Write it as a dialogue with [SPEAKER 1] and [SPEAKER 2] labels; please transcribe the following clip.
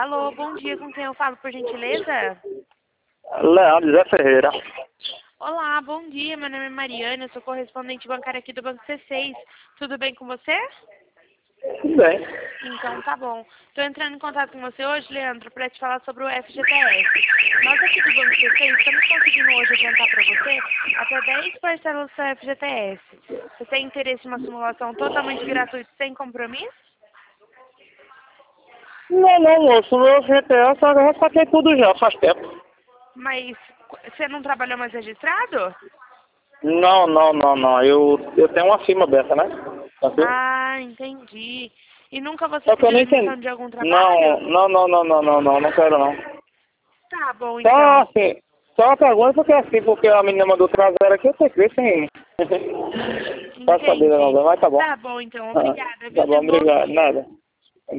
[SPEAKER 1] Alô, bom dia, com quem eu falo, por gentileza?
[SPEAKER 2] Leandro José Ferreira.
[SPEAKER 1] Olá, bom dia, meu nome é Mariana, eu sou correspondente bancária aqui do Banco C6. Tudo bem com você?
[SPEAKER 2] Tudo bem.
[SPEAKER 1] Então tá bom. Estou entrando em contato com você hoje, Leandro, para te falar sobre o FGTS. Nós aqui do Banco C6 estamos conseguindo hoje adiantar para você até 10 parcelas do seu FGTS. Você tem interesse em uma simulação totalmente gratuita, sem compromisso?
[SPEAKER 2] Não, moço. O meu GPS eu já saquei tudo já, faz tempo.
[SPEAKER 1] Mas você não trabalhou mais registrado?
[SPEAKER 2] Não. Eu tenho uma firma aberta, né? Tá certo?
[SPEAKER 1] Ah, entendi. E nunca você
[SPEAKER 2] Só que eu
[SPEAKER 1] pediu
[SPEAKER 2] não
[SPEAKER 1] emissão
[SPEAKER 2] entendi.
[SPEAKER 1] de algum trabalho?
[SPEAKER 2] Não quero não.
[SPEAKER 1] Tá bom,
[SPEAKER 2] Só
[SPEAKER 1] então.
[SPEAKER 2] assim, só uma pergunta porque a menina mandou trazer aqui, eu sei que sem. Pode saber,
[SPEAKER 1] Entendi.
[SPEAKER 2] não, mas tá bom.
[SPEAKER 1] Tá bom, então. Obrigada,
[SPEAKER 2] Tá
[SPEAKER 1] viu?
[SPEAKER 2] bom,
[SPEAKER 1] Tenha um bom
[SPEAKER 2] obrigado.
[SPEAKER 1] dia.
[SPEAKER 2] Nada.